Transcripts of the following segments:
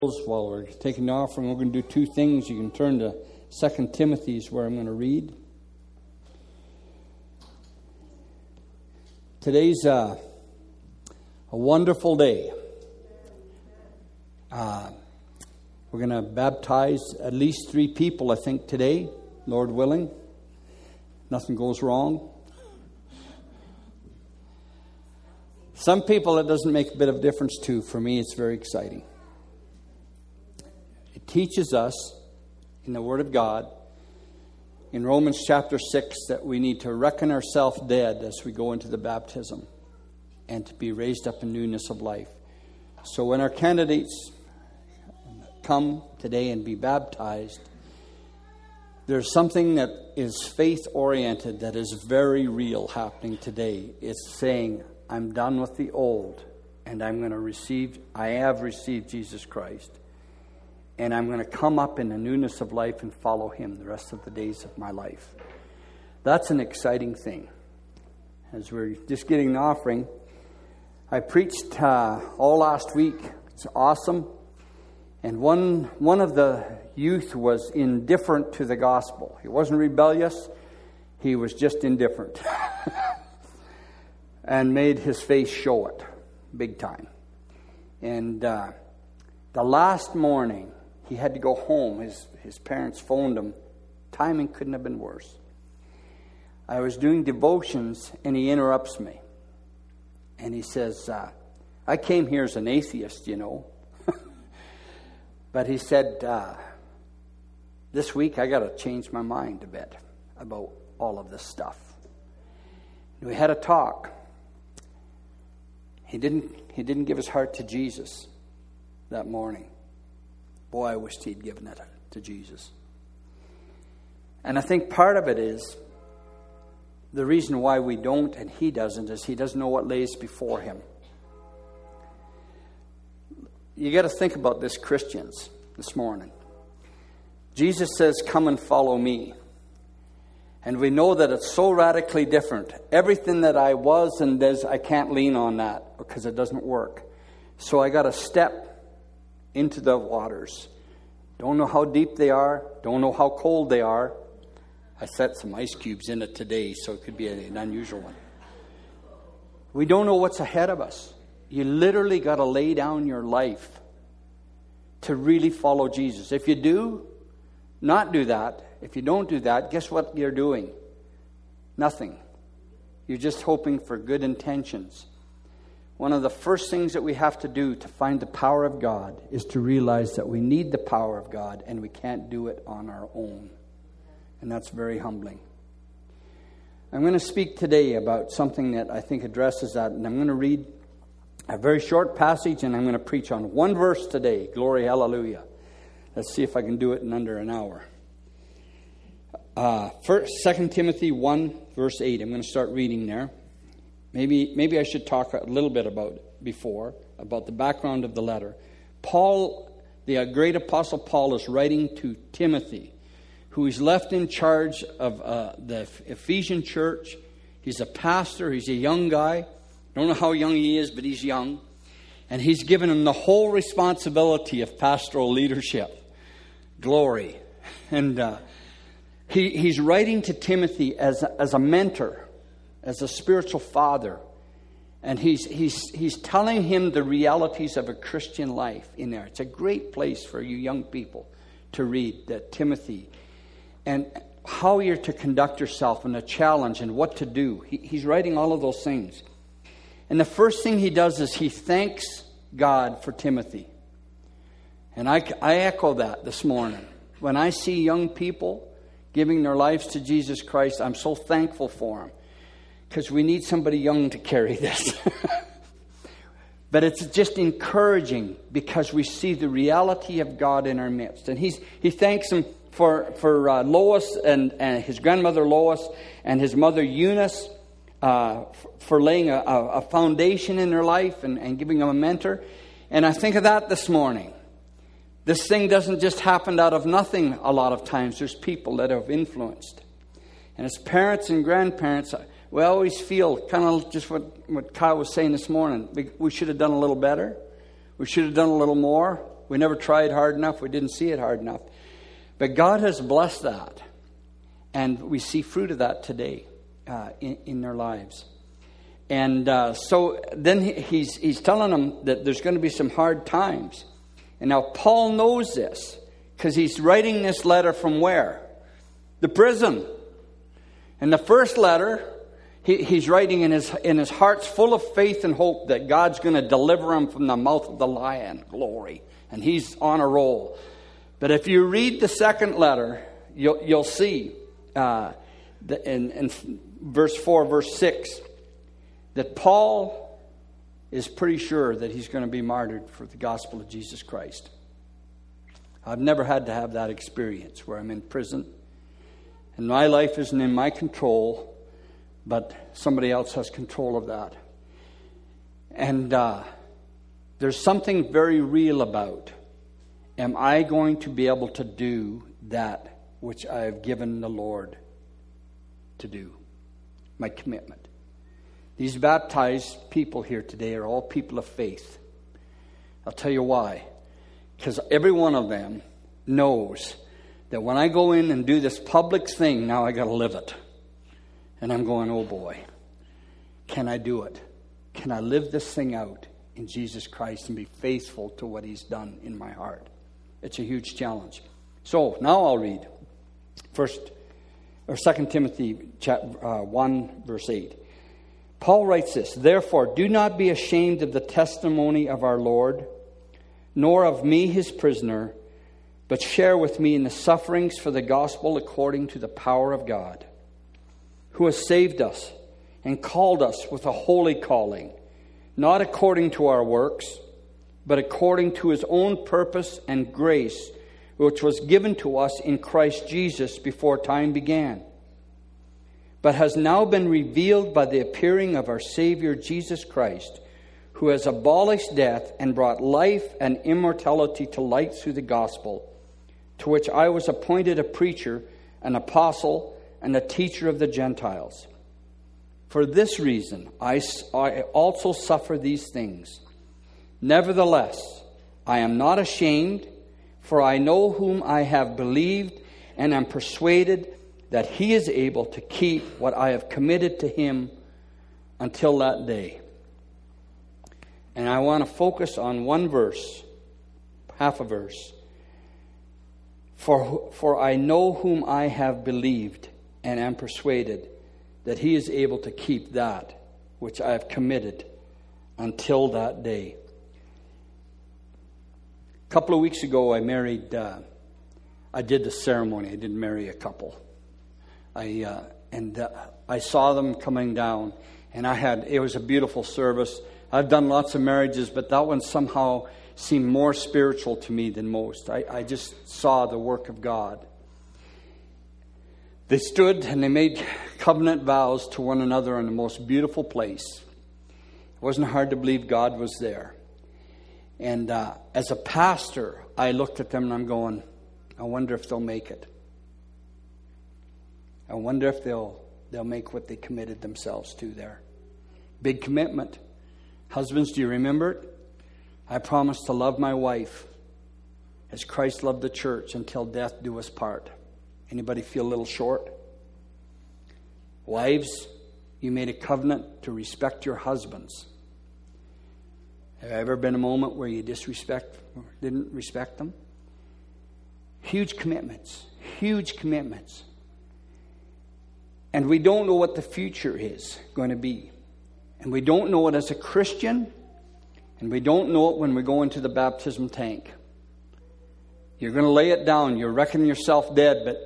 While we're taking the offering, we're going to do two things. You can turn to 2 Timothy is where I'm going to read. Today's a wonderful day. We're going to baptize at least 3 people, I think, today, Lord willing. Nothing goes wrong. Some people it doesn't make a bit of difference to. For me, it's very exciting. It teaches us in the Word of God, in Romans chapter 6, that we need to reckon ourselves dead as we go into the baptism and to be raised up in newness of life. So when our candidates come today and be baptized, there's something that is faith-oriented that is very real happening today. It's saying, I'm done with the old, and I have received Jesus Christ. And I'm going to come up in the newness of life and follow Him the rest of the days of my life. That's an exciting thing. As we're just getting the offering, I preached all last week. It's awesome. And one of the youth was indifferent to the gospel. He wasn't rebellious. He was just indifferent. And made his face show it big time. And the last morning, he had to go home. His parents phoned him. Timing couldn't have been worse. I was doing devotions, and he interrupts me. And he says, I came here as an atheist, you know. But he said, this week I got to change my mind a bit about all of this stuff. We had a talk. He didn't give his heart to Jesus that morning. Boy, I wished he'd given it to Jesus. And I think part of it is the reason why we don't and he doesn't is he doesn't know what lays before him. You got to think about this, Christians, this morning. Jesus says, come and follow me. And we know that it's so radically different. Everything that I was and is, I can't lean on that because it doesn't work. So I got to step into the waters. Don't know how deep they are. Don't know how cold they are. I set some ice cubes in it today, so it could be an unusual one. We don't know what's ahead of us. You literally got to lay down your life to really follow Jesus. If you do not do that, if you don't do that, guess what you're doing? Nothing. You're just hoping for good intentions. One of the first things that we have to do to find the power of God is to realize that we need the power of God and we can't do it on our own. And that's very humbling. I'm going to speak today about something that I think addresses that. And I'm going to read a very short passage and I'm going to preach on one verse today. Glory, hallelujah. Let's see if I can do it in under an hour. 2 Timothy 1, verse 8. I'm going to start reading there. Maybe I should talk a little bit about the background of the letter. Paul, the great apostle Paul, is writing to Timothy, who is left in charge of the Ephesian church. He's a pastor. He's a young guy. Don't know how young he is, but he's young. And he's given him the whole responsibility of pastoral leadership. Glory. And he's writing to Timothy as a mentor, as a spiritual father. And he's telling him the realities of a Christian life in there. It's a great place for you young people to read that Timothy and how you're to conduct yourself and the challenge and what to do. He's writing all of those things. And the first thing he does is he thanks God for Timothy. And I echo that this morning. When I see young people giving their lives to Jesus Christ, I'm so thankful for them. Because we need somebody young to carry this. But it's just encouraging because we see the reality of God in our midst. And he thanks him for Lois and his grandmother Lois and his mother Eunice for laying a foundation in their life and giving them a mentor. And I think of that this morning. This thing doesn't just happen out of nothing a lot of times. There's people that have influenced. And as parents and grandparents, we always feel kind of just what Kyle was saying this morning. We should have done a little better. We should have done a little more. We never tried hard enough. We didn't see it hard enough. But God has blessed that. And we see fruit of that today in their lives. And so then he's telling them that there's going to be some hard times. And now Paul knows this because he's writing this letter from where? The prison. And the first letter, he's writing in his heart's full of faith and hope that God's going to deliver him from the mouth of the lion. Glory. And he's on a roll. But if you read the second letter, you'll see in verse 4, verse 6, that Paul is pretty sure that he's going to be martyred for the gospel of Jesus Christ. I've never had to have that experience where I'm in prison and my life isn't in my control, but somebody else has control of that. And there's something very real about, am I going to be able to do that which I have given the Lord to do? My commitment. These baptized people here today are all people of faith. I'll tell you why. Because every one of them knows that when I go in and do this public thing, now I got to live it. And I'm going, oh boy, can I do it? Can I live this thing out in Jesus Christ and be faithful to what He's done in my heart? It's a huge challenge. So now I'll read 2 Timothy 1 verse 8. Paul writes this, therefore, do not be ashamed of the testimony of our Lord, nor of me, his prisoner, but share with me in the sufferings for the gospel according to the power of God, who has saved us and called us with a holy calling, not according to our works, but according to His own purpose and grace, which was given to us in Christ Jesus before time began, but has now been revealed by the appearing of our Savior Jesus Christ, who has abolished death and brought life and immortality to light through the gospel, to which I was appointed a preacher, an apostle, and a teacher of the Gentiles. For this reason, I also suffer these things. Nevertheless, I am not ashamed, for I know whom I have believed, and am persuaded that He is able to keep what I have committed to Him until that day. And I want to focus on one verse, half a verse. For I know whom I have believed, and am persuaded that He is able to keep that which I have committed until that day. A couple of weeks ago, I did the ceremony. I didn't marry a couple. I saw them coming down, and it was a beautiful service. I've done lots of marriages, but that one somehow seemed more spiritual to me than most. I just saw the work of God. They stood and they made covenant vows to one another in the most beautiful place. It wasn't hard to believe God was there. And as a pastor, I looked at them and I'm going, I wonder if they'll make it. I wonder if they'll make what they committed themselves to there. Big commitment. Husbands, do you remember it? I promised to love my wife as Christ loved the church until death do us part. Anybody feel a little short? Wives, you made a covenant to respect your husbands. Have there ever been a moment where you didn't respect them? Huge commitments. Huge commitments. And we don't know what the future is going to be. And we don't know it as a Christian. And we don't know it when we go into the baptism tank. You're going to lay it down. You're reckoning yourself dead, but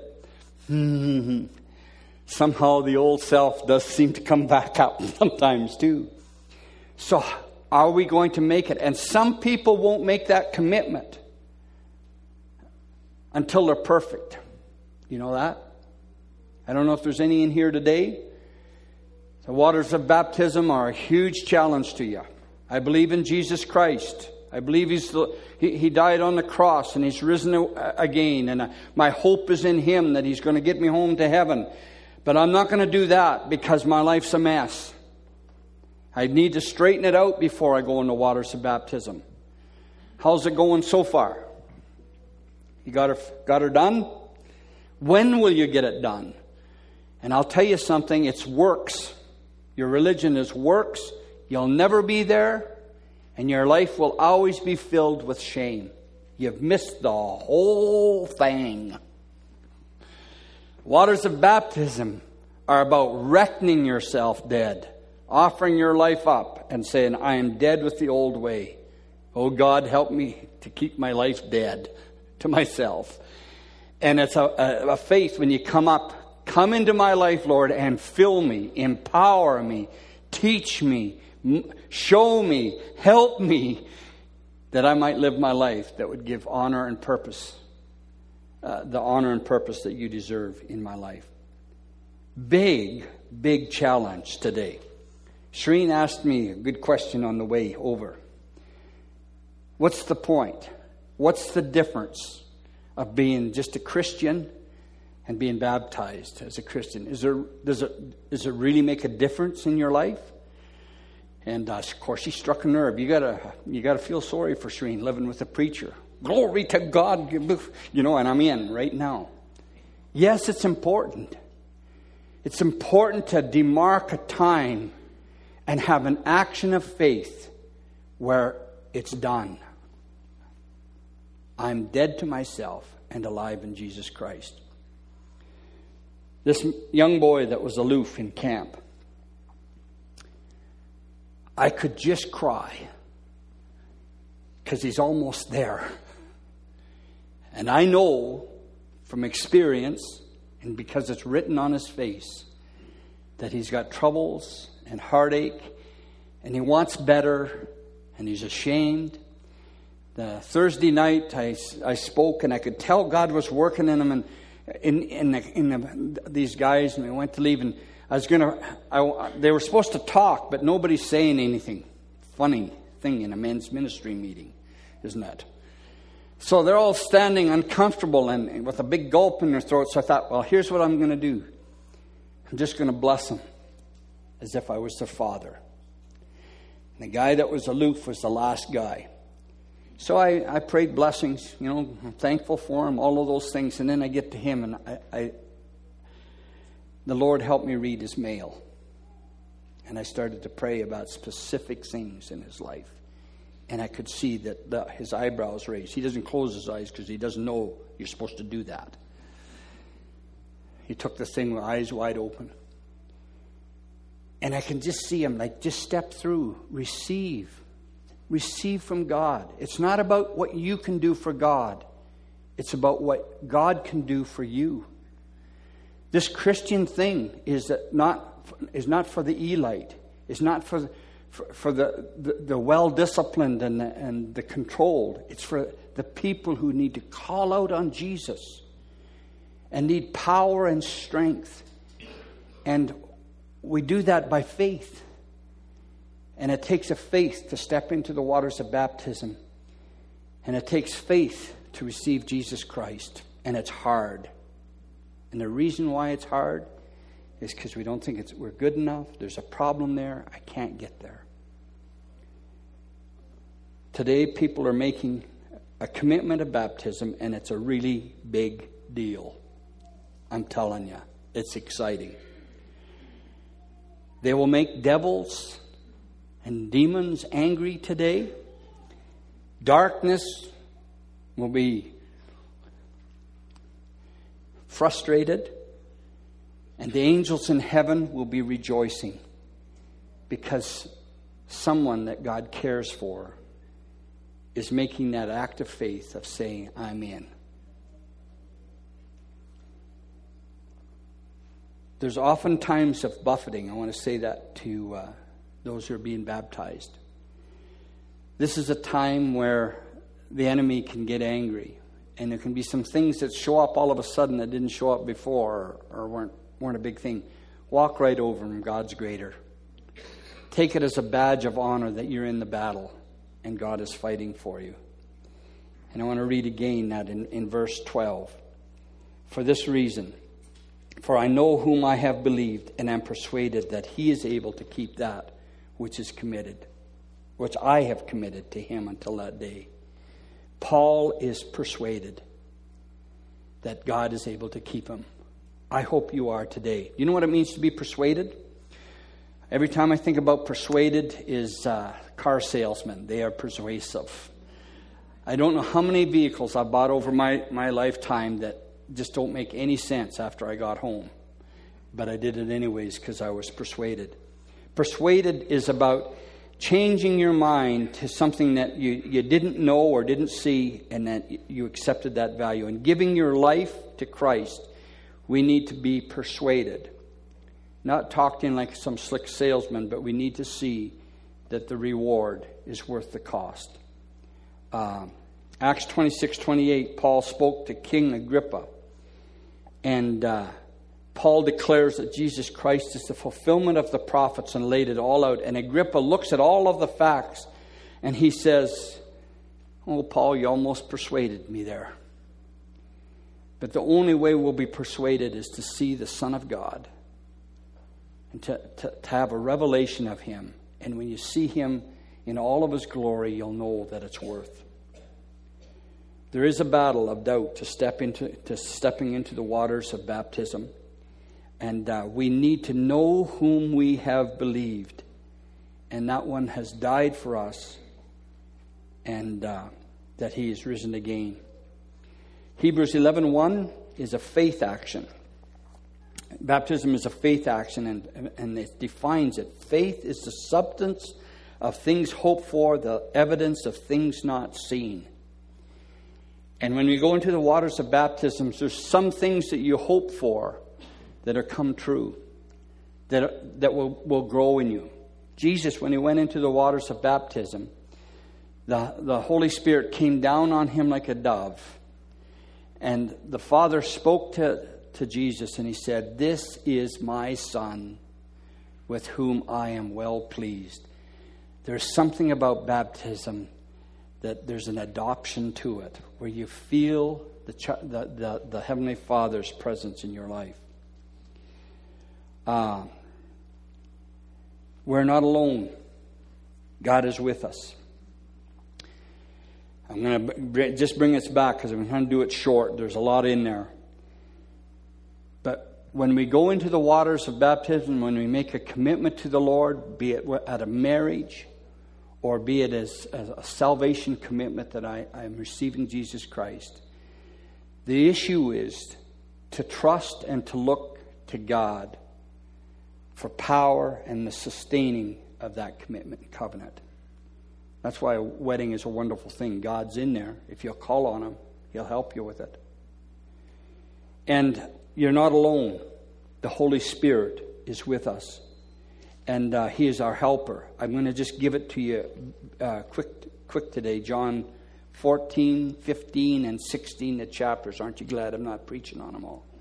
somehow the old self does seem to come back up sometimes too. So are we going to make it? And some people won't make that commitment until they're perfect. You know that? I don't know if there's any in here today. The waters of baptism are a huge challenge to you. I believe in Jesus Christ. I believe He died on the cross and He's risen again. And my hope is in Him that He's going to get me home to heaven. But I'm not going to do that because my life's a mess. I need to straighten it out before I go in the waters of baptism. How's it going so far? You got her done? When will you get it done? And I'll tell you something, it's works. Your religion is works. You'll never be there, and your life will always be filled with shame. You've missed the whole thing. Waters of baptism are about reckoning yourself dead, offering your life up and saying, I am dead with the old way. Oh God, help me to keep my life dead to myself. And it's a faith when you come into my life, Lord, and fill me, empower me, teach me, show me, help me, that I might live my life that would give honor and purpose, the honor and purpose that you deserve in my life. Big, big challenge today. Shreen asked me a good question on the way over. What's the point? What's the difference of being just a Christian and being baptized as a Christian? Does it really make a difference in your life? And of course, she struck a nerve. You gotta feel sorry for Shreen living with a preacher. Glory to God, and I'm in right now. Yes, it's important. It's important to demark a time and have an action of faith where it's done. I'm dead to myself and alive in Jesus Christ. This young boy that was aloof in camp, I could just cry because he's almost there. And I know from experience, and because it's written on his face, that he's got troubles and heartache, and he wants better, and he's ashamed. The Thursday night I spoke, and I could tell God was working in him, and in these guys, and we went to leave, and they were supposed to talk, but nobody's saying anything. Funny thing in a men's ministry meeting, isn't it? So they're all standing uncomfortable and with a big gulp in their throat. So I thought, well, here's what I'm going to do. I'm just going to bless them as if I was their father. And the guy that was aloof was the last guy. So I prayed blessings, I'm thankful for him, all of those things. And then I get to him, and the Lord helped me read his mail. And I started to pray about specific things in his life. And I could see that his eyebrows raised. He doesn't close his eyes because he doesn't know you're supposed to do that. He took the thing with eyes wide open. And I can just see him, just step through, receive from God. It's not about what you can do for God. It's about what God can do for you. This Christian thing is not for the elite. It's not for the well-disciplined and the controlled. It's for the people who need to call out on Jesus and need power and strength. And we do that by faith. And it takes a faith to step into the waters of baptism. And it takes faith to receive Jesus Christ. And it's hard. And the reason why it's hard is because we don't think we're good enough. There's a problem there. I can't get there. Today, people are making a commitment of baptism, and it's a really big deal. I'm telling you, it's exciting. They will make devils and demons angry today. Darkness will be frustrated. And the angels in heaven will be rejoicing because someone that God cares for is making that act of faith of saying, I'm in. There's often times of buffeting. I want to say that to those who are being baptized. This is a time where the enemy can get angry. And there can be some things that show up all of a sudden that didn't show up before or weren't a big thing. Walk right over them. God's greater. Take it as a badge of honor that you're in the battle and God is fighting for you. And I want to read again that in verse 12. For this reason, for I know whom I have believed and am persuaded that he is able to keep that which is committed, which I have committed to him until that day. Paul is persuaded that God is able to keep him. I hope you are today. You know what it means to be persuaded? Every time I think about persuaded is car salesmen. They are persuasive. I don't know how many vehicles I bought over my lifetime that just don't make any sense after I got home. But I did it anyways because I was persuaded. Persuaded is about changing your mind to something that you didn't know or didn't see, and that you accepted that value. And giving your life to Christ, we need to be persuaded. Not talked in like some slick salesman, but we need to see that the reward is worth the cost. Acts 26:28, Paul spoke to King Agrippa. And Paul declares that Jesus Christ is the fulfillment of the prophets and laid it all out. And Agrippa looks at all of the facts and he says, "Oh, Paul, you almost persuaded me there." But the only way we'll be persuaded is to see the Son of God and to have a revelation of Him. And when you see Him in all of His glory, you'll know that it's worth. There is a battle of doubt to stepping into the waters of baptism. And we need to know whom we have believed. And that one has died for us. And that He is risen again. Hebrews 11:1 is a faith action. Baptism is a faith action, and it defines it. Faith is the substance of things hoped for, the evidence of things not seen. And when we go into the waters of baptism, there's some things that you hope for that are come true, that will grow in you. Jesus, when He went into the waters of baptism, the Holy Spirit came down on Him like a dove. And the Father spoke to Jesus and He said, "This is my Son, with whom I am well pleased." There's something about baptism that there's an adoption to it, where you feel the Heavenly Father's presence in your life. We're not alone. God is with us. I'm going to just bring us back because I'm trying to do it short. There's a lot in there. But when we go into the waters of baptism, when we make a commitment to the Lord, be it at a marriage or be it as a salvation commitment that I am receiving Jesus Christ, the issue is to trust and to look to God for power and the sustaining of that commitment and covenant. That's why a wedding is a wonderful thing. God's in there. If you'll call on Him, He'll help you with it. And you're not alone. The Holy Spirit is with us. And He is our helper. I'm going to just give it to you quick today. John 14, 15, and 16, the chapters. Aren't you glad I'm not preaching on them all?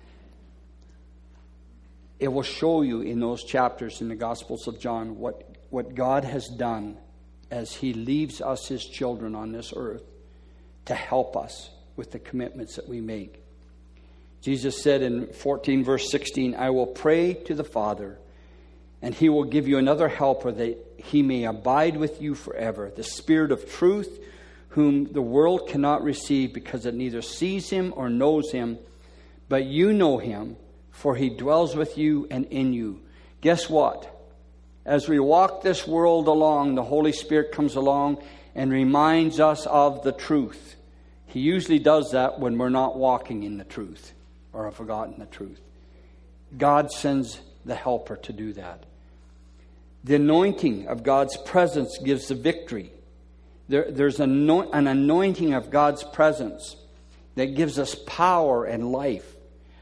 It will show you in those chapters in the Gospels of John what God has done as He leaves us, His children on this earth, to help us with the commitments that we make. Jesus said in 14 verse 16, "I will pray to the Father, and He will give you another helper, that He may abide with you forever, the Spirit of truth, whom the world cannot receive, because it neither sees Him or knows Him. But you know Him, for He dwells with you and in you." Guess what? As we walk this world along, the Holy Spirit comes along and reminds us of the truth. He usually does that when we're not walking in the truth or have forgotten the truth. God sends the helper to do that. The anointing of God's presence gives the victory. There's an anointing of God's presence that gives us power and life.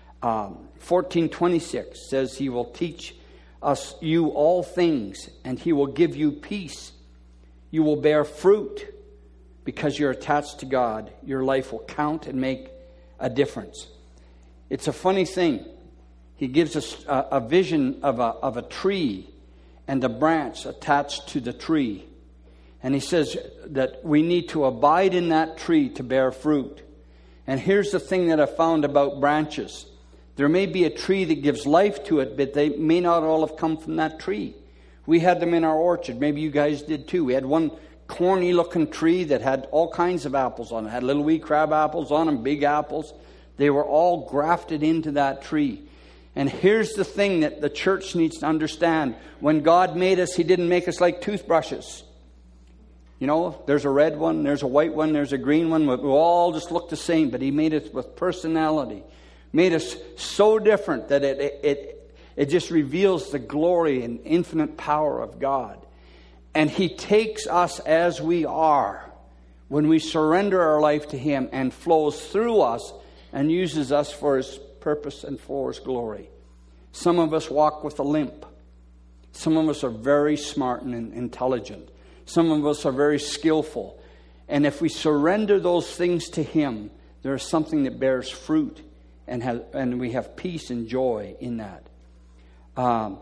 14:26 says He will teach you all things, and He will give you peace. You will bear fruit because you're attached to God. Your life will count and make a difference. It's a funny thing. He gives us a vision of a tree and a branch attached to the tree. And He says that we need to abide in that tree to bear fruit. And here's the thing that I found about branches. There may be a tree that gives life to it, but they may not all have come from that tree. We had them in our orchard. Maybe you guys did too. We had one corny looking tree that had all kinds of apples on it. It had little wee crab apples on them, big apples. They were all grafted into that tree. And here's the thing that the church needs to understand. When God made us, He didn't make us like toothbrushes. You know, there's a red one, there's a white one, there's a green one. We all just look the same, but He made us with personality. Made us so different that it just reveals the glory and infinite power of God. And He takes us as we are when we surrender our life to Him, and flows through us and uses us for His purpose and for His glory. Some of us walk with a limp. Some of us are very smart and intelligent. Some of us are very skillful. And if we surrender those things to Him, there is something that bears fruit, and we have peace and joy in that. I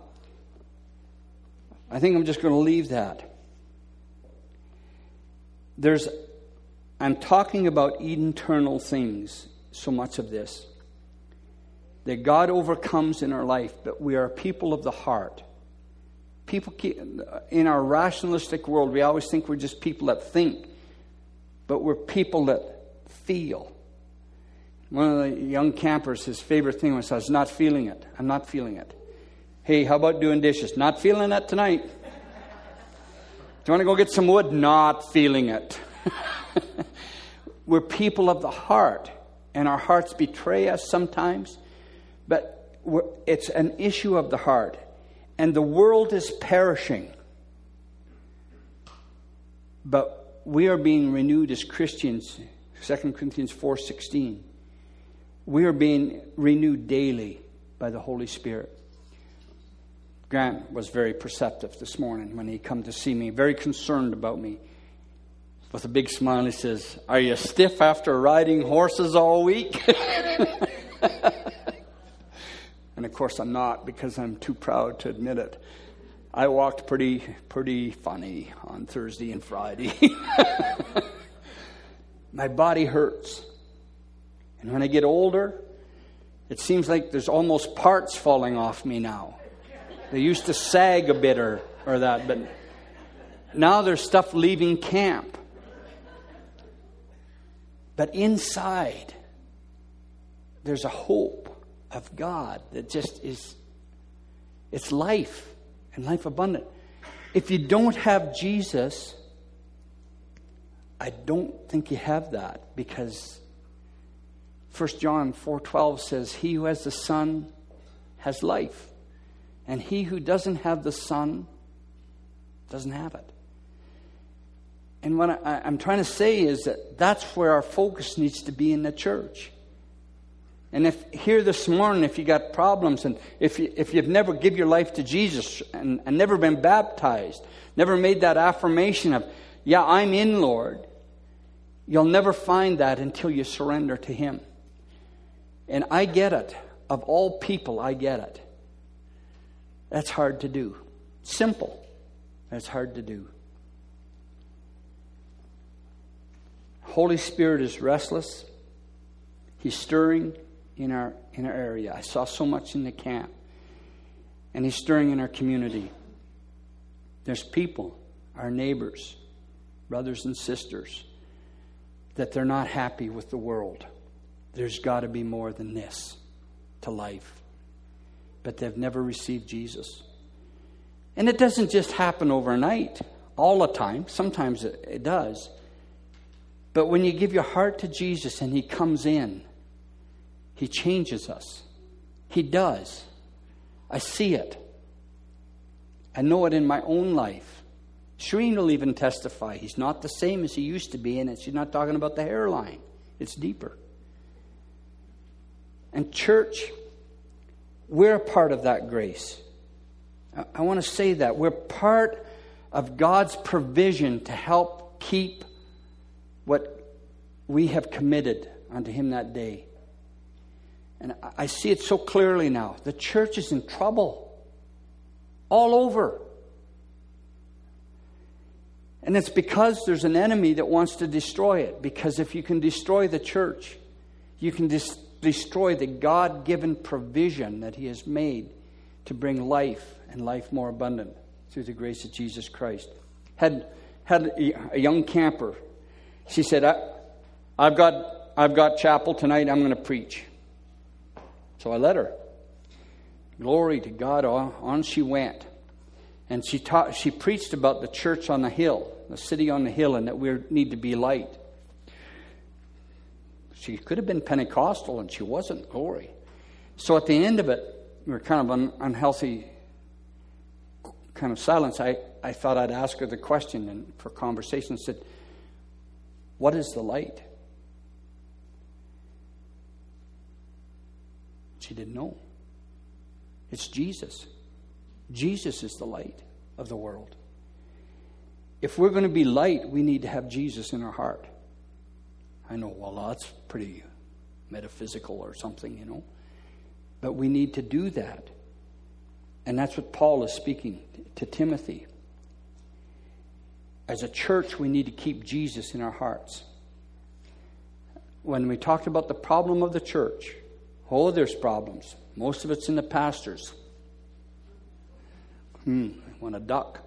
think I'm just going to leave that. I'm talking about internal things, so much of this, that God overcomes in our life, but we are people of the heart. People in our rationalistic world, we always think we're just people that think, but we're people that feel. One of the young campers, his favorite thing was, I was not feeling it. I'm not feeling it. Hey, how about doing dishes? Not feeling it tonight. Do you want to go get some wood? Not feeling it. We're people of the heart, and our hearts betray us sometimes, but it's an issue of the heart. And the world is perishing, but we are being renewed as Christians. 2 Corinthians 4:16. We are being renewed daily by the Holy Spirit. Grant was very perceptive this morning when he come to see me, very concerned about me. With a big smile, he says, "Are you stiff after riding horses all week?" And of course I'm not, because I'm too proud to admit it. I walked pretty funny on Thursday and Friday. My body hurts. And when I get older, it seems like there's almost parts falling off me now. They used to sag a bit or that, but now there's stuff leaving camp. But inside, there's a hope of God that just is, it's life, and life abundant. If you don't have Jesus, I don't think you have that, because 1 John 4:12 says, "He who has the Son has life, and he who doesn't have the Son doesn't have it." And what I'm trying to say is that that's where our focus needs to be in the church. And if here this morning, if you got problems, and if you've never give your life to Jesus and never been baptized, never made that affirmation of, "Yeah, I'm in, Lord," you'll never find that until you surrender to Him. And I get it. Of all people, I get it. That's hard to do. Simple. That's hard to do. Holy Spirit is restless. He's stirring in our area. I saw so much in the camp. And He's stirring in our community. There's people, our neighbors, brothers and sisters, that they're not happy with the world. There's got to be more than this to life. But they've never received Jesus. And it doesn't just happen overnight, all the time. Sometimes it does. But when you give your heart to Jesus and He comes in, He changes us. He does. I see it. I know it in my own life. Shereen will even testify. He's not the same as he used to be, and she's not talking about the hairline. It's deeper. And church, we're a part of that grace. I want to say that. We're part of God's provision to help keep what we have committed unto Him that day. And I see it so clearly now. The church is in trouble. All over. And it's because there's an enemy that wants to destroy it. Because if you can destroy the church, you can destroy the God-given provision that He has made to bring life and life more abundant through the grace of Jesus Christ. Had had a young camper. She said, I've got chapel tonight. I'm going to preach. So I let her. Glory to God. On she went. And she preached about the church on the hill, the city on the hill, and that we need to be light. She could have been Pentecostal, and she wasn't. Glory. So at the end of it, we were kind of an unhealthy kind of silence. I thought I'd ask her the question, and for conversation, said, what is the light? She didn't know. It's Jesus. Jesus is the light of the world. If we're going to be light, we need to have Jesus in our heart. I know, well, that's pretty metaphysical or something, But we need to do that. And that's what Paul is speaking to Timothy. As a church, we need to keep Jesus in our hearts. When we talked about the problem of the church, there's problems. Most of it's in the pastors. I want to duck.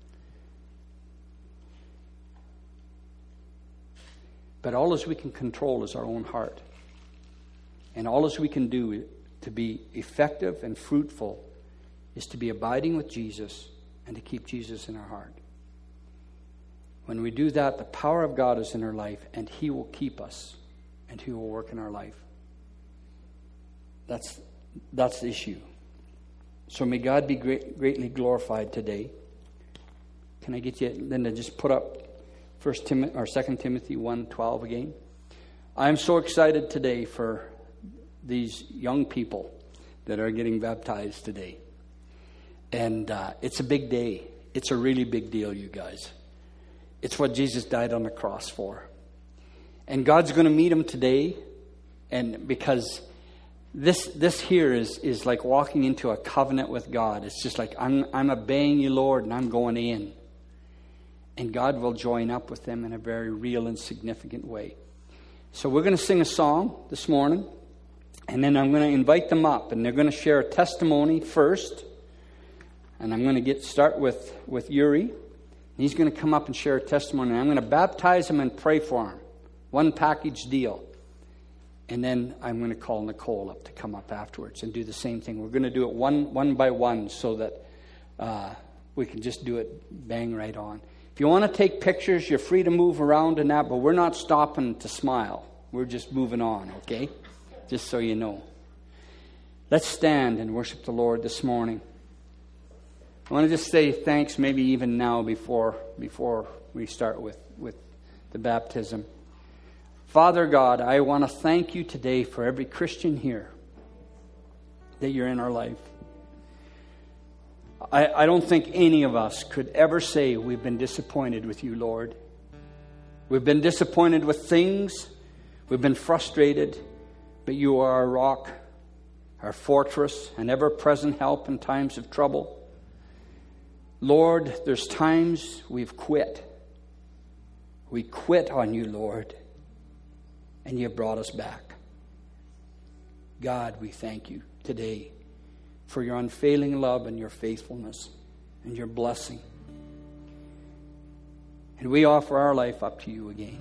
But all as we can control is our own heart. And all as we can do to be effective and fruitful is to be abiding with Jesus and to keep Jesus in our heart. When we do that, the power of God is in our life, and He will keep us, and He will work in our life. That's the issue. So may God be greatly glorified today. Can I get you, Linda, just put up 2 Timothy 1:12 again? I'm so excited today for these young people that are getting baptized today. And it's a big day. It's a really big deal, you guys. It's what Jesus died on the cross for. And God's going to meet them today. And because this here is like walking into a covenant with God. It's just like, I'm obeying you, Lord, and I'm going in. And God will join up with them in a very real and significant way. So we're going to sing a song this morning. And then I'm going to invite them up. And they're going to share a testimony first. And I'm going to start with Yuri. He's going to come up and share a testimony. And I'm going to baptize him and pray for him. One package deal. And then I'm going to call Nicole up to come up afterwards and do the same thing. We're going to do it one by one so that we can just do it bang right on. If you want to take pictures, you're free to move around and that, but we're not stopping to smile. We're just moving on, okay? Just so you know. Let's stand and worship the Lord this morning. I want to just say thanks maybe even now before we start with the baptism. Father God, I want to thank you today for every Christian here that you're in our life. I don't think any of us could ever say we've been disappointed with you, Lord. We've been disappointed with things. We've been frustrated. But you are our rock, our fortress, an ever-present help in times of trouble. Lord, there's times we've quit. We quit on you, Lord, and you brought us back. God, we thank you today for your unfailing love and your faithfulness and your blessing. And we offer our life up to you again.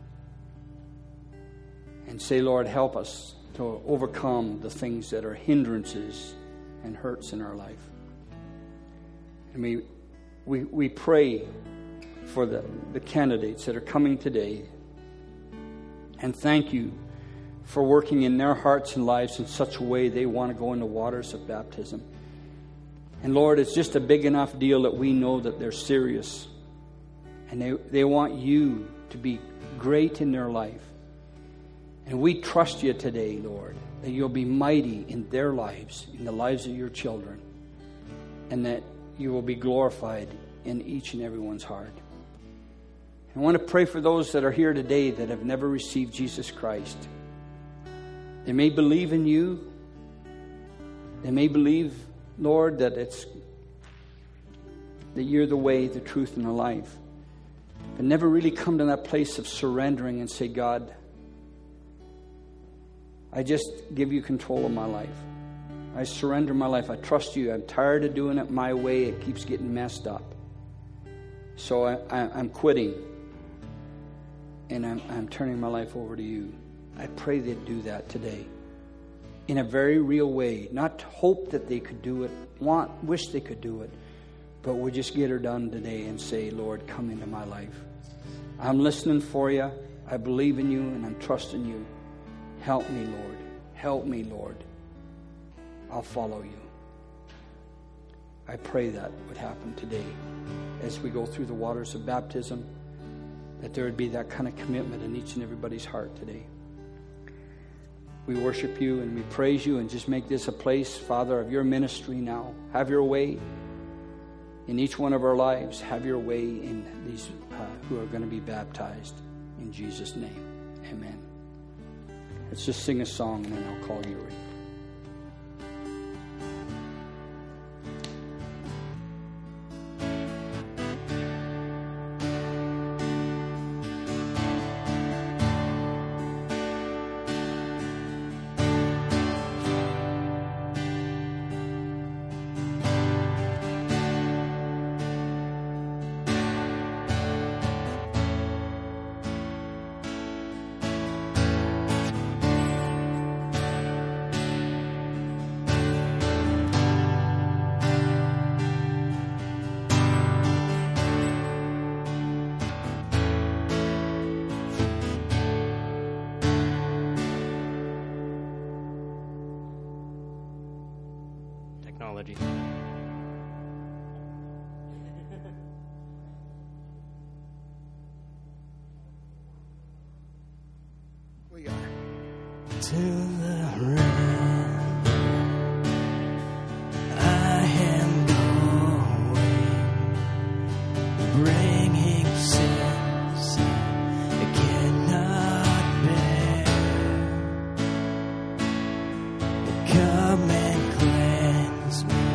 And say, Lord, help us to overcome the things that are hindrances and hurts in our life. And we pray for the candidates that are coming today. And thank you for working in their hearts and lives in such a way they want to go in the waters of baptism. And Lord, it's just a big enough deal that we know that they're serious. And they want you to be great in their life. And we trust you today, Lord, that you'll be mighty in their lives, in the lives of your children, and that you will be glorified in each and everyone's heart. I want to pray for those that are here today that have never received Jesus Christ. They may believe in you. They may believe, Lord, that you're the way, the truth, and the life. But never really come to that place of surrendering and say, God, I just give you control of my life. I surrender my life. I trust you. I'm tired of doing it my way. It keeps getting messed up. So I'm quitting, and I'm turning my life over to you. I pray they'd do that today in a very real way. Not hope that they could do it, wish they could do it, but we'll just get her done today and say, Lord, come into my life. I'm listening for you. I believe in you, and I'm trusting you. Help me, Lord. Help me, Lord. I'll follow you. I pray that would happen today as we go through the waters of baptism, that there would be that kind of commitment in each and everybody's heart today. We worship you and we praise you, and just make this a place, Father, of your ministry now. Have your way in each one of our lives. Have your way in these who are going to be baptized. In Jesus' name, amen. Let's just sing a song, and then I'll call you, Ray. Technology. We are. To the river I am going, bringing sins I cannot bear. Come and cleanse me,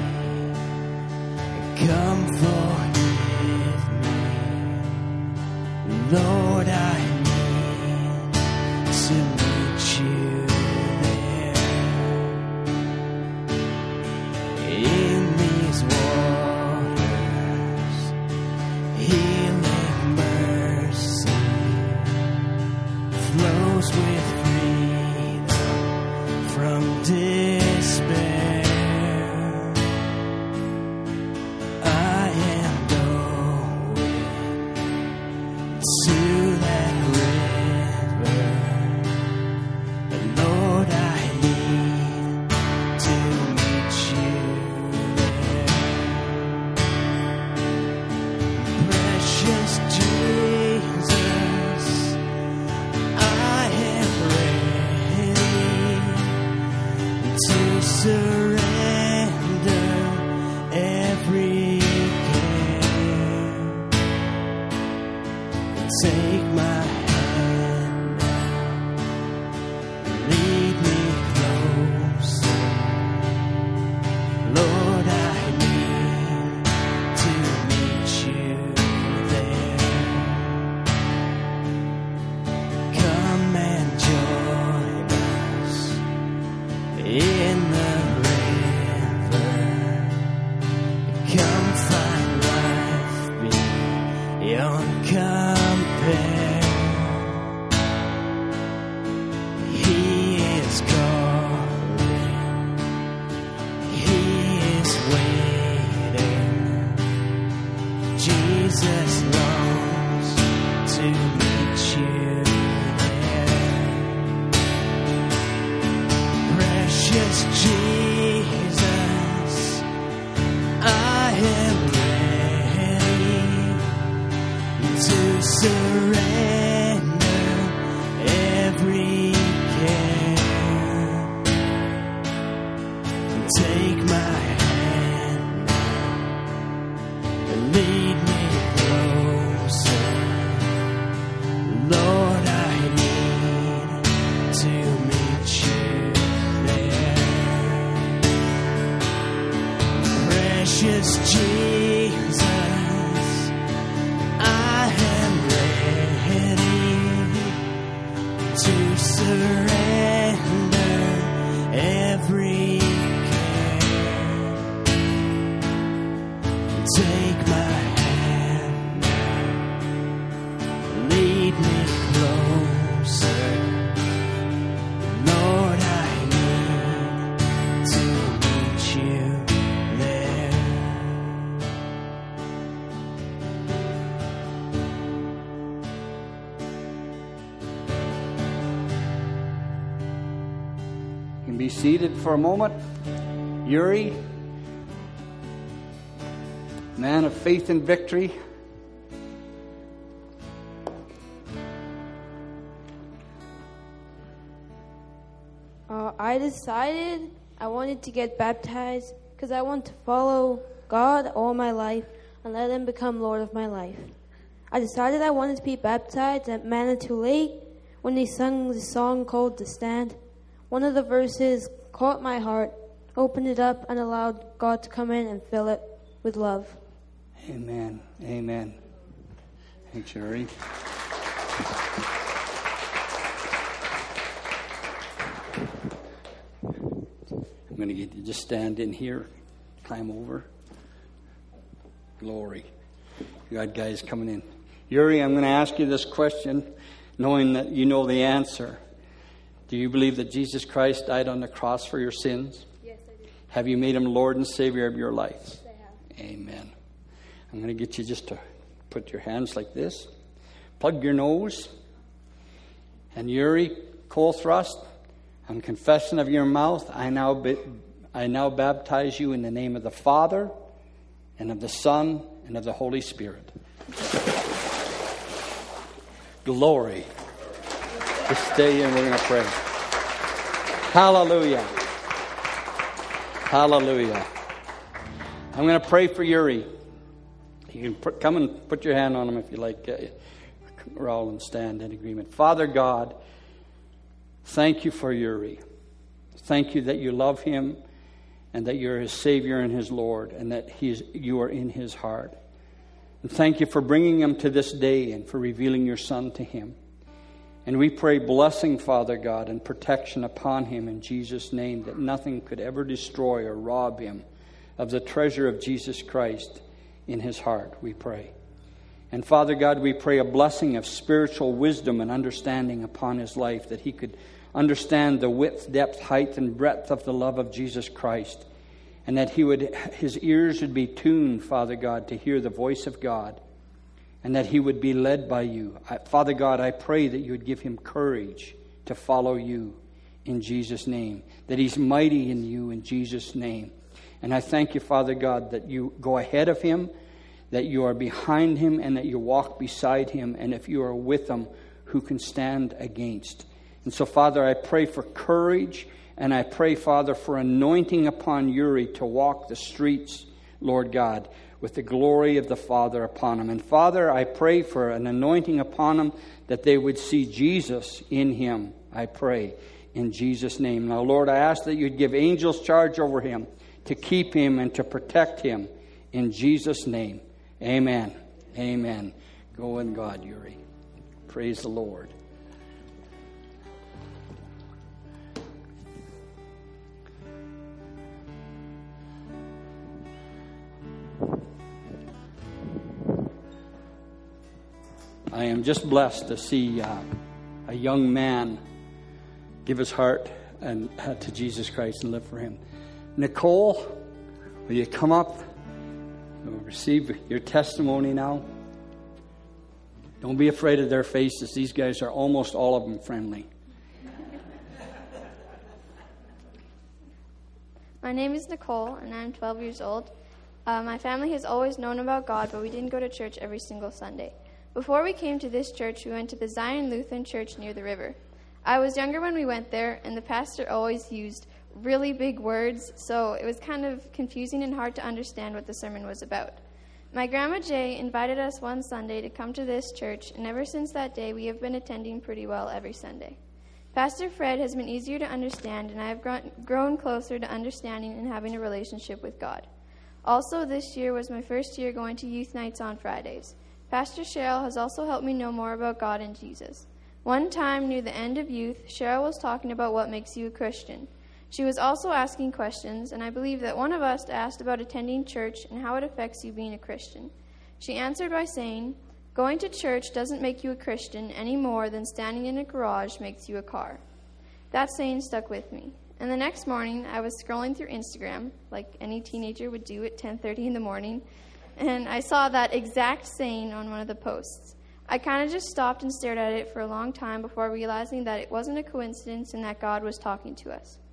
come forgive me, Lord. I need to meet you there in these waters. Healing mercy flows with freedom from despair. I am going to that river, and Lord, I need to meet you there. Precious Jesus, I am ready to surrender every care. Take my hand now, lead me closer. Lord, I need to meet you there. Come and join us in the river. Come find life beyond compare. He is calling, He is waiting. Jesus longs to meet you there. Precious Jesus, I am ready to surrender every care. Take my hand and lead me closer. Lord, I need to meet you there. Precious Jesus, I am ready to surrender every care. Take my hand now be seated for a moment. Yuri, man of faith and victory. I decided I wanted to get baptized because I want to follow God all my life and let Him become Lord of my life. I decided I wanted to be baptized at Manitou Lake when they sung the song called "To Stand." One of the verses caught my heart, opened it up, and allowed God to come in and fill it with love. Amen. Amen. Thanks, Yuri. I'm going to get you just stand in here, climb over. Glory. You got guys coming in. Yuri, I'm going to ask you this question, knowing that you know the answer. Do you believe that Jesus Christ died on the cross for your sins? Yes, I do. Have you made Him Lord and Savior of your life? Yes, I have. Amen. I'm going to get you just to put your hands like this. Plug your nose. And Yuri, Cole Thrust, on confession of your mouth, I now baptize you in the name of the Father and of the Son and of the Holy Spirit. Glory. Just stay and we're going to pray. Hallelujah. Hallelujah. I'm going to pray for Yuri. You can come and put your hand on him if you like. We're all in stand in agreement. Father God, thank you for Yuri. Thank you that you love him and that you're his Savior and his Lord and that you are in his heart. And thank you for bringing him to this day and for revealing your Son to him. And we pray blessing, Father God, and protection upon him in Jesus' name, that nothing could ever destroy or rob him of the treasure of Jesus Christ in his heart, we pray. And Father God, we pray a blessing of spiritual wisdom and understanding upon his life, that he could understand the width, depth, height, and breadth of the love of Jesus Christ, and that his ears would be tuned, Father God, to hear the voice of God, and that he would be led by you. Father God, I pray that you would give him courage to follow you in Jesus' name, that he's mighty in you in Jesus' name. And I thank you, Father God, that you go ahead of him, that you are behind him, and that you walk beside him. And if you are with him, who can stand against? And so, Father, I pray for courage, and I pray, Father, for anointing upon Yuri to walk the streets, Lord God, with the glory of the Father upon him. And Father, I pray for an anointing upon him, that they would see Jesus in him, I pray, in Jesus' name. Now, Lord, I ask that you'd give angels charge over him, to keep him and to protect him, in Jesus' name. Amen. Amen. Go in God, Yuri. Praise the Lord. I am just blessed to see a young man give his heart and to Jesus Christ and live for him. Nicole, will you come up? We'll receive your testimony now. Don't be afraid of their faces. These guys are almost all of them friendly. My name is Nicole, and I'm 12 years old. My family has always known about God, but we didn't go to church every single Sunday. Before we came to this church, we went to the Zion Lutheran Church near the river. I was younger when we went there, and the pastor always used really big words, so it was kind of confusing and hard to understand what the sermon was about. My grandma Jay invited us one Sunday to come to this church, and ever since that day, we have been attending pretty well every Sunday. Pastor Fred has been easier to understand, and I have grown closer to understanding and having a relationship with God. Also, this year was my first year going to youth nights on Fridays. Pastor Cheryl has also helped me know more about God and Jesus. One time, near the end of youth, Cheryl was talking about what makes you a Christian. She was also asking questions, and I believe that one of us asked about attending church and how it affects you being a Christian. She answered by saying, "Going to church doesn't make you a Christian any more than standing in a garage makes you a car." That saying stuck with me. And the next morning, I was scrolling through Instagram, like any teenager would do at 10:30 in the morning, and I saw that exact saying on one of the posts. I kind of just stopped and stared at it for a long time before realizing that it wasn't a coincidence and that God was talking to us.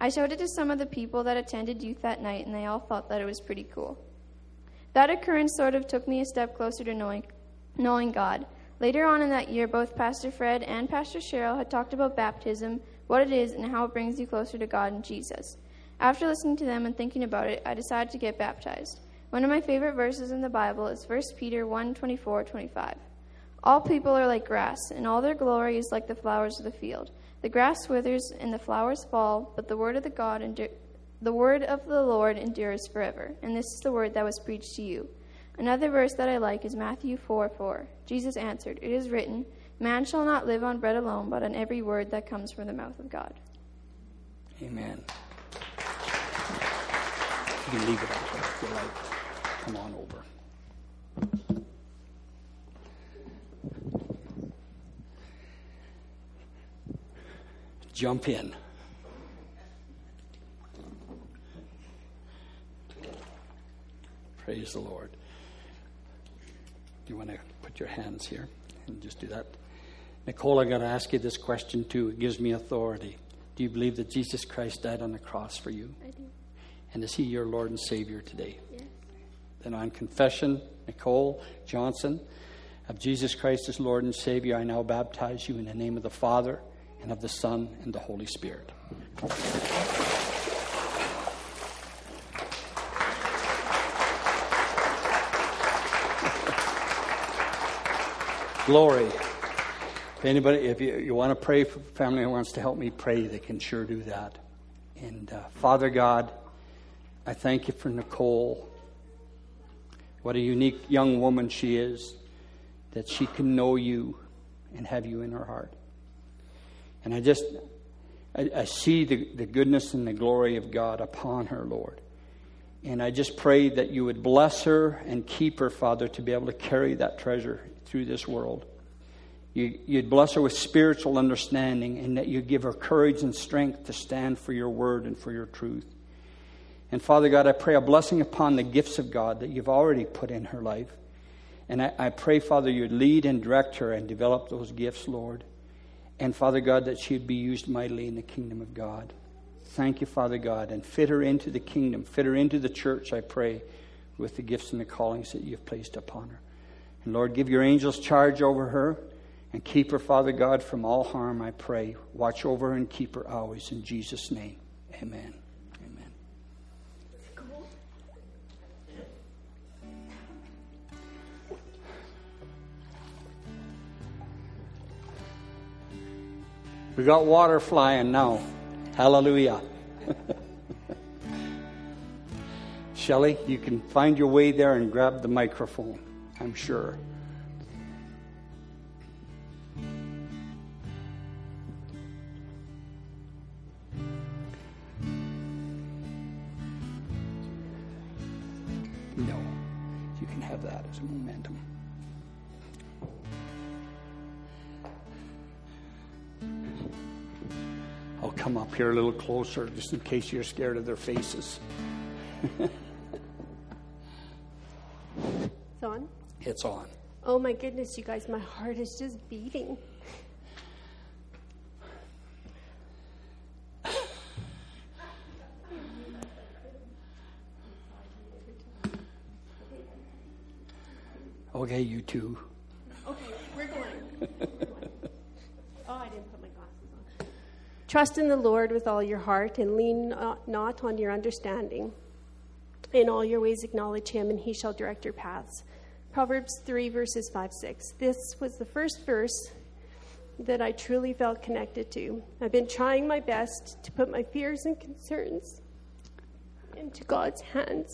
I showed it to some of the people that attended youth that night, and they all thought that it was pretty cool. That occurrence sort of took me a step closer to knowing God. Later on in that year, both Pastor Fred and Pastor Cheryl had talked about baptism, what it is, and how it brings you closer to God and Jesus. After listening to them and thinking about it, I decided to get baptized. One of my favorite verses in the Bible is 1 Peter 1:24-25. All people are like grass, and all their glory is like the flowers of the field. The grass withers and the flowers fall, but the word of the Lord endures forever. And this is the word that was preached to you. Another verse that I like is Matthew 4:4. Jesus answered, "It is written, man shall not live on bread alone, but on every word that comes from the mouth of God." Amen. You can leave it up there if you like. Come on over. Jump in. Praise the Lord. Do you want to put your hands here and just do that? Nicole, I got to ask you this question too. It gives me authority. Do you believe that Jesus Christ died on the cross for you? I do. And is he your Lord and Savior today? Yes. Then on confession, Nicole Johnson, of Jesus Christ as Lord and Savior, I now baptize you in the name of the Father, and of the Son, and the Holy Spirit. Glory. If you want to pray for family who wants to help me pray, they can sure do that. And Father God, I thank you for Nicole. What a unique young woman she is, that she can know you and have you in her heart. And I see the goodness and the glory of God upon her, Lord. And I just pray that you would bless her and keep her, Father, to be able to carry that treasure through this world. You'd bless her with spiritual understanding, and that you'd give her courage and strength to stand for your word and for your truth. And Father God, I pray a blessing upon the gifts of God that you've already put in her life. And I pray, Father, you'd lead and direct her and develop those gifts, Lord. And Father God, that she'd be used mightily in the kingdom of God. Thank you, Father God, and fit her into the kingdom, fit her into the church, I pray, with the gifts and the callings that you've placed upon her. And Lord, give your angels charge over her and keep her, Father God, from all harm, I pray. Watch over her and keep her always, in Jesus' name. Amen. Amen. We got water flying now. Hallelujah. Shelley, you can find your way there and grab the microphone, I'm sure. No, you can have that as a momentum. I'll come up here a little closer just in case you're scared of their faces. It's on? It's on. Oh my goodness, you guys, my heart is just beating. Okay, you two. Okay, we're going. Oh, I didn't put my glasses on. Trust in the Lord with all your heart and lean not on your understanding. In all your ways acknowledge him, and he shall direct your paths. Proverbs 3, verses 5-6. This was the first verse that I truly felt connected to. I've been trying my best to put my fears and concerns into God's hands.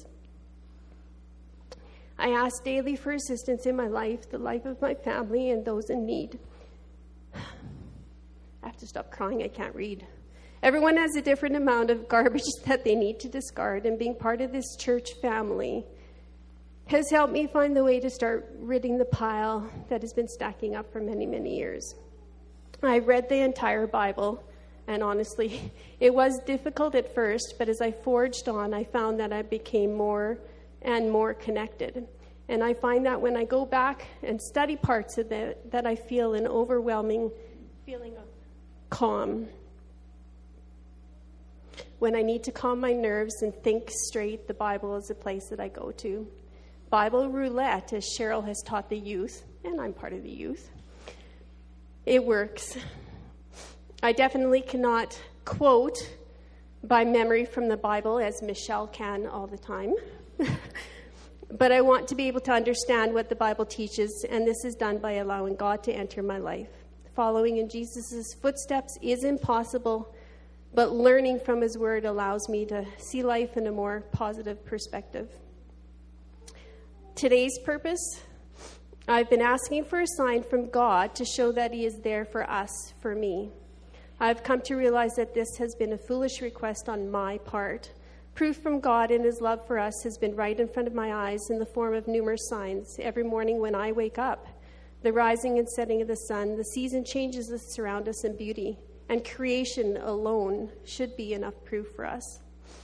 I ask daily for assistance in my life, the life of my family, and those in need. I have to stop crying. I can't read. Everyone has a different amount of garbage that they need to discard, and being part of this church family has helped me find the way to start ridding the pile that has been stacking up for many, many years. I read the entire Bible, and honestly, it was difficult at first, but as I forged on, I found that I became more and more connected. And I find that when I go back and study parts of it, that I feel an overwhelming feeling of calm. When I need to calm my nerves and think straight, the Bible is a place that I go to. Bible roulette, as Cheryl has taught the youth, and I'm part of the youth. It works. I definitely cannot quote by memory from the Bible as Michelle can all the time. But I want to be able to understand what the Bible teaches, and this is done by allowing God to enter my life. Following in Jesus' footsteps is impossible, but learning from his word allows me to see life in a more positive perspective. Today's purpose, I've been asking for a sign from God to show that he is there for us, for me. I've come to realize that this has been a foolish request on my part. Proof from God in his love for us has been right in front of my eyes in the form of numerous signs. Every morning when I wake up, the rising and setting of the sun, the season changes that surround us in beauty, and creation alone should be enough proof for us.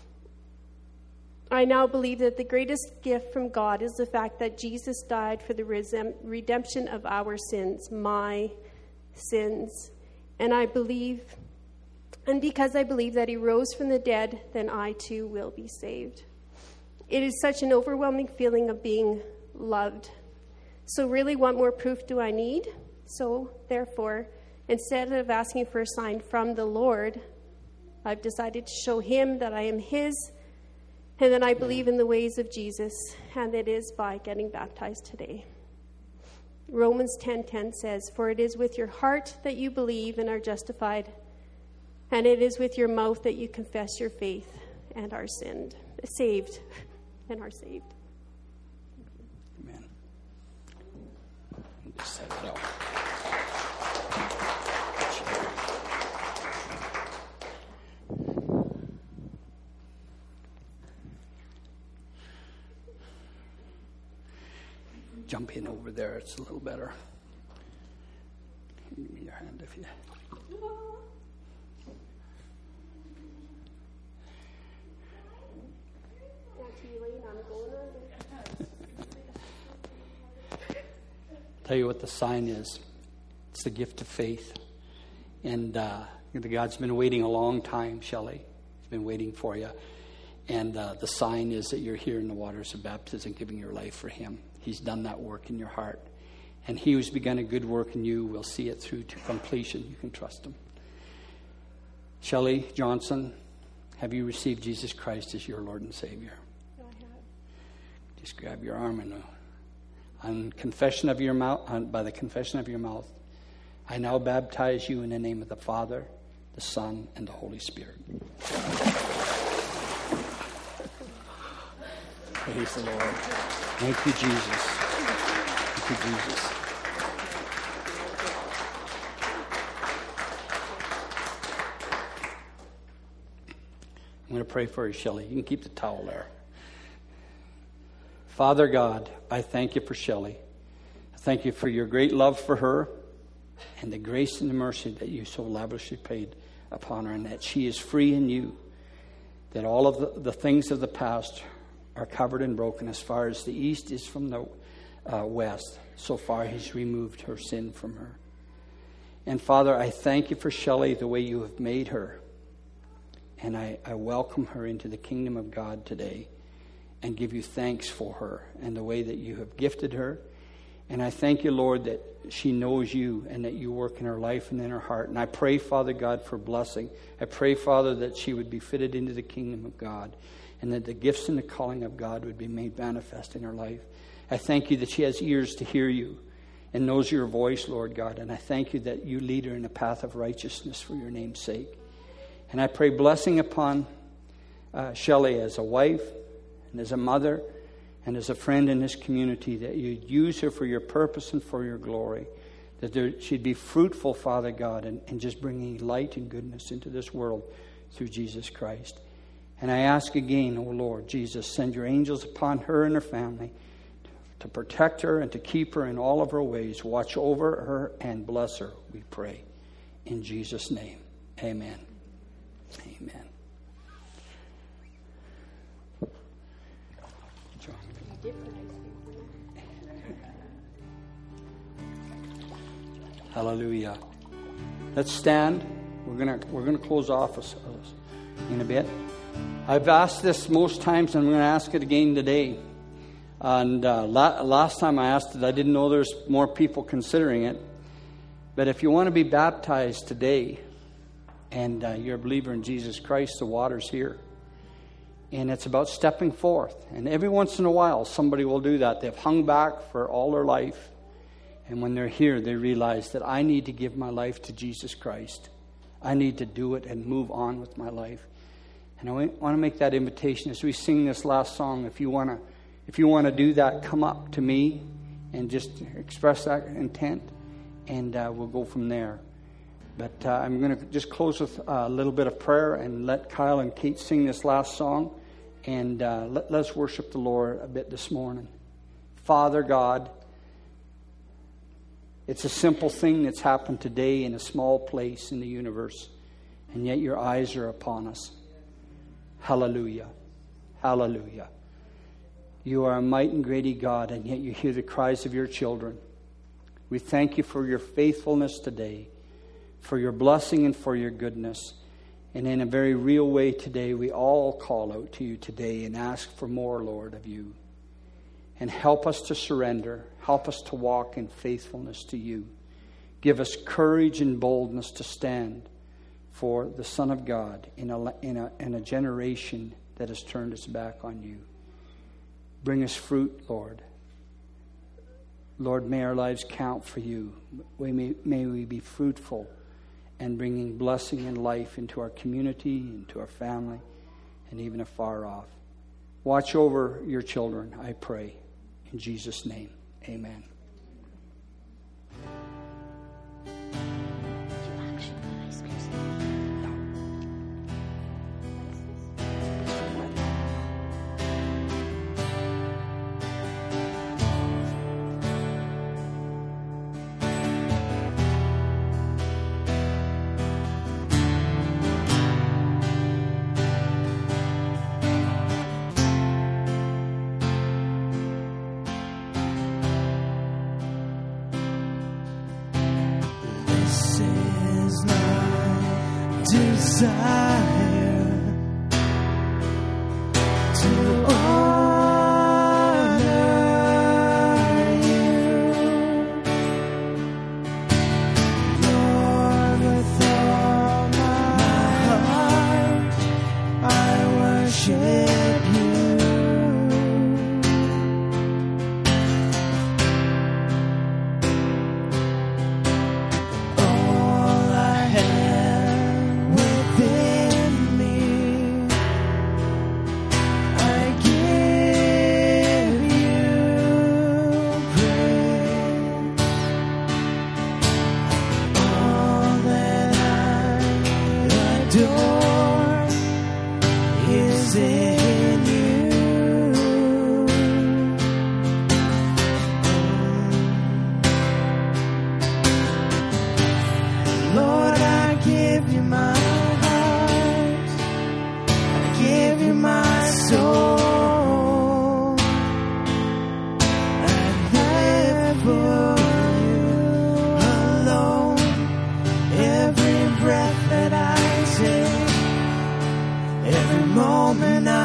I now believe that the greatest gift from God is the fact that Jesus died for the redemption of our sins, my sins. And because I believe that he rose from the dead, then I too will be saved. It is such an overwhelming feeling of being loved. So really, what more proof do I need? So therefore, instead of asking for a sign from the Lord, I've decided to show him that I am his, and that I believe in the ways of Jesus, and it is by getting baptized today. Romans 10:10 says, "For it is with your heart that you believe and are justified, and it is with your mouth that you confess your faith and are saved, and are saved." Amen. Just set it up. Jump in over there, it's a little better. Give me your hand if you... Tell you what the sign is. It's the gift of faith. And God's been waiting a long time, Shelley. He's been waiting for you. And the sign is that you're here in the waters of baptism, giving your life for him. He's done that work in your heart. And he who's begun a good work in you will see it through to completion. You can trust him. Shelley Johnson, have you received Jesus Christ as your Lord and Savior? I have. Just grab your arm and on confession of your mouth, by the confession of your mouth, I now baptize you in the name of the Father, the Son, and the Holy Spirit. Praise the Lord. Thank you, Jesus. Thank you, Jesus. I'm going to pray for you, Shelley. You can keep the towel there. Father God, I thank you for Shelley. I thank you for your great love for her and the grace and the mercy that you so lavishly paid upon her, and that she is free in you, that all of the things of the past are covered and broken. As far as the east is from the west, so far he's removed her sin from her. And Father, I thank you for Shelley, the way you have made her. And I welcome her into the kingdom of God today and give you thanks for her and the way that you have gifted her. And I thank you, Lord, that she knows you and that you work in her life and in her heart. And I pray, Father God, for blessing. I pray, Father, that she would be fitted into the kingdom of God and that the gifts and the calling of God would be made manifest in her life. I thank you that she has ears to hear you and knows your voice, Lord God. And I thank you that you lead her in a path of righteousness for your name's sake. And I pray blessing upon Shelley as a wife and as a mother and as a friend in this community, that you'd use her for your purpose and for your glory, that she'd be fruitful, Father God, and just bringing light and goodness into this world through Jesus Christ. And I ask again, oh Lord Jesus, send your angels upon her and her family to protect her and to keep her in all of her ways. Watch over her and bless her, we pray. In Jesus' name, amen. Amen. Hallelujah. Let's stand. We're gonna close off in a bit. I've asked this most times, and I'm going to ask it again today. And last time I asked it, I didn't know there's more people considering it. But if you want to be baptized today, and you're a believer in Jesus Christ, the water's here. And it's about stepping forth. And every once in a while, somebody will do that. They've hung back for all their life. And when they're here, they realize that I need to give my life to Jesus Christ. I need to do it and move on with my life. And I want to make that invitation as we sing this last song. If you want to do that, come up to me and just express that intent. And we'll go from there. But I'm going to just close with a little bit of prayer and let Kyle and Kate sing this last song. And let's worship the Lord a bit this morning. Father God, it's a simple thing that's happened today in a small place in the universe. And yet your eyes are upon us. Hallelujah. Hallelujah. You are a mighty and great God, and yet you hear the cries of your children. We thank you for your faithfulness today, for your blessing and for your goodness. And in a very real way today, we all call out to you today and ask for more, Lord, of you. And help us to surrender. Help us to walk in faithfulness to you. Give us courage and boldness to stand for the Son of God in a generation that has turned its back on you. Bring us fruit, Lord. Lord, may our lives count for you. May we be fruitful and bringing blessing and life into our community, into our family, and even afar off. Watch over your children, I pray. In Jesus' name, amen. Desire to honor you, Lord, with all my heart I worship you. All I have within me, I give you praise. All that I adore is in you. Lord, I give you my heart, I give you my soul, I live for you alone. Every breath that I take, every moment I